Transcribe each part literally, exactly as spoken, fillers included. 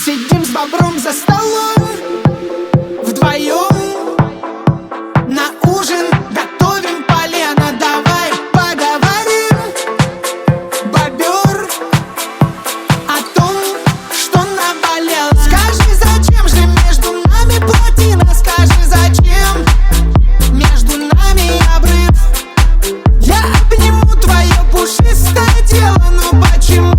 Сидим с бобром за столом вдвоем, на ужин готовим полено. Давай поговорим, бобер, о том, что наболело. Скажи, зачем же между нами плотина? Скажи, зачем между нами обрыв? Я обниму твое пушистое тело, но почему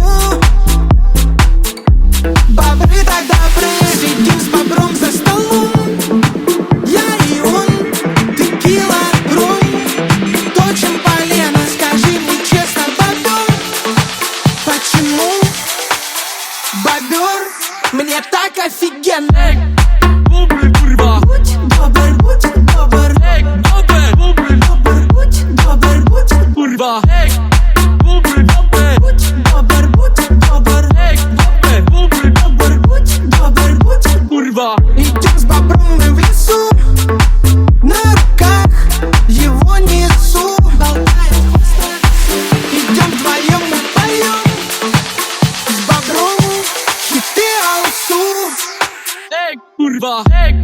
бобры так добры? Сидим с бобром за столом, я и он, текила, ром, точим полено. Скажи мне честно, бобер, почему бобер мне так офигенно? Bobry, kurwa! Будь добр, будь добр, Ej, dobre, bobry, добр, будь добр, будь kurwa! Ej, bobry, dobre! будь добр, будь добр, Ej, dobre, bobry, добр, будь добр, будь. kurwa! Идем с бобром мы в лесу, на руках его несу. Идем вдвоем, мы поем с бобром хиты алсу. Ej, kurwa! Ej,